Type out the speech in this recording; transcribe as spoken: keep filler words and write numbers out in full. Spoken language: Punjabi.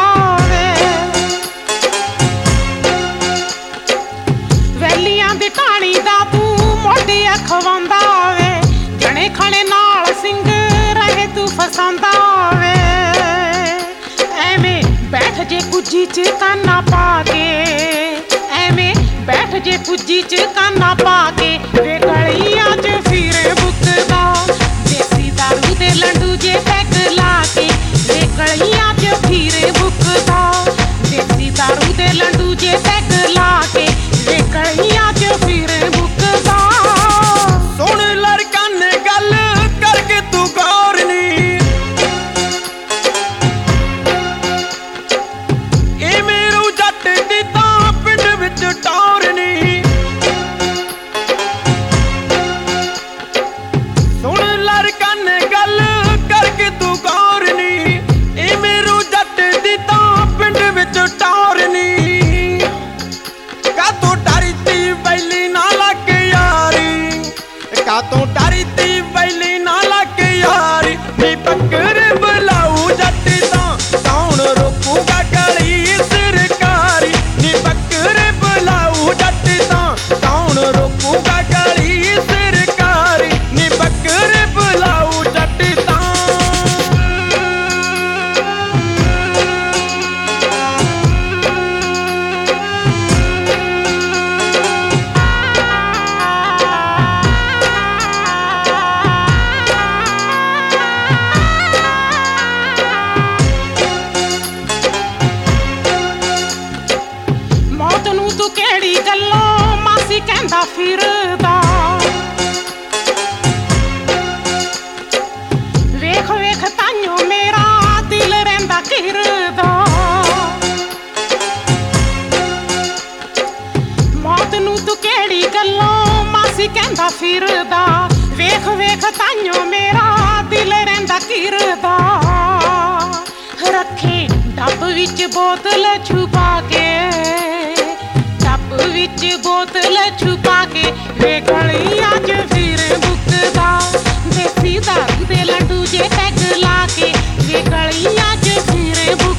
ਵੇ ਵੈਲੀਆਂ ਦੀ ਢਾਣੀ ਦਾ ਤੂੰ ਮੋਢੀ ਖਵਾਉਂਦਾ ਵੇ ਜਣੇ ਖਣੇ ਨਾਲ ਸਿੰਘ ਰਹੇ ਤੂੰ ਫਸਾਉਂਦਾ ਵੇ ਐਵੇਂ ਬੈਠ ਜੇ ਕੁੱਜੀ ਚ ਕਾਨਾ ਪਾ ਕੇ ਐਵੇਂ ਬੈਠ ਜੇ ਕੁੱਜੀ ਚ ਕਾਨਾ ਪਾ ਕੇ ਵੇ ਗਲੀਆਂ ਚ ਫਿਰੇ ਬੁੱਕਦਾ ਦੇਸੀ ਦਾਰੂ ਦੇ ਲੰਡੂ ਜੇ ਪੈਗ ਲਾ ਕੇ ਵੇ ਗਲੀਆਂ ਚ ਫਿਰੇ ਬੁੱਕਦਾ ਦੇਸੀ ਦਾਰੂ ਦੇ ਲੰਡੂ ਜੇ ਪੈਗ ਲਾ ਕੇ ਵੇ ਗਲੀਆਂ ਚ ਫਿਰੇ ਬੁੱਕਦਾ ਸੁਣ ਲੜਕਾਂ ਨੇ ਗੱਲ ਕਰਕੇ ਤੂੰ ਗੌਰ ਨੀ ਇਹ ਮੇਰੂ ਜੱਟ ਦੀ ਤਾਂ ਪਿੰਡ ਵਿੱਚ ਟੌਰ ਨੀ ਸੁਣ ਲੜਕਾਂ ਨੇ ਗੱਲ ਕਰਕੇ ਤੂੰ ਗੌਰ ਨੀ ਇਹ ਮੇਰੂ ਜੱਟ ਦੀ ਤਾਂ ਪਿੰਡ ਵਿੱਚ ਟੌਰ ਨੀ ਕਾਤੋਂ ਡਰਦੀ ਵੈਲੀ ਨਾ ਲੱਗ ਯਾਰੀ ਕਾਤੋਂ ਡਰਦੀ ਵੈਲੀ ਨਾ ਲੱਗ ਯਾਰੀ ਨੀ ਬੱਕਰ ਬੁਲਾਊ ਜੱਟ ਤਾਂ ਕੌਣ ਰੋਕੂਗਾ ਗਲੀ ਸਰਕਾਰੀ ਨੀ ਬੱਕਰ ਬੁਲਾਊ ਜੱਟ ਤਾਂ ਕੌਣ ਰੋਕੂਗਾ ਗਲੀ ਸਰਕਾਰੀ ਨੀ ਬੱਕਰ ਬੁਲਾਊ ਜੱਟ ਤਾਂ ਮੌਤ ਨੂੰ ਤੂੰ ਕਿਹੜੀ ਗੱਲੋਂ ਮਾਸੀ ਕਹਿੰਦਾ ਫਿਰਦਾ ਵੇਖ ਵੇਖ ਤਾਈਓ ਮੇਰਾ ਦਿਲ ਰਹਿੰਦਾ ਘਿਰਦਾ ਮੌਤ ਨੂੰ ਤੂੰ ਕਿਹੜੀ ਗੱਲੋਂ ਮਾਸੀ ਕਹਿੰਦਾ ਫਿਰਦਾ ਵੇਖ ਵੇਖ ਤਾਈਓ ਮੇਰਾ ਦਿਲ ਰਹਿੰਦਾ ਘਿਰਦਾ ਰੱਖੇ ਡੱਬ ਵਿੱਚ ਬੋਤਲ ਛੁਪਾ ਕੇ ਡੱਬ ਵਿੱਚ ਬੋਤਲ ਛੁਪਾ ਕੇ ਵੇ ਗਲੀਆਂ ਚ ਫਿਰੇ ਬੁੱਕਦਾ ਦੇਸੀ ਦਾਰੂ ਦੇ ਲੰਡੂ ਜੇ ਪੈਗ ਲਾ ਕੇ ਵੇ ਗਲੀਆਂ ਚ ਫਿਰੇ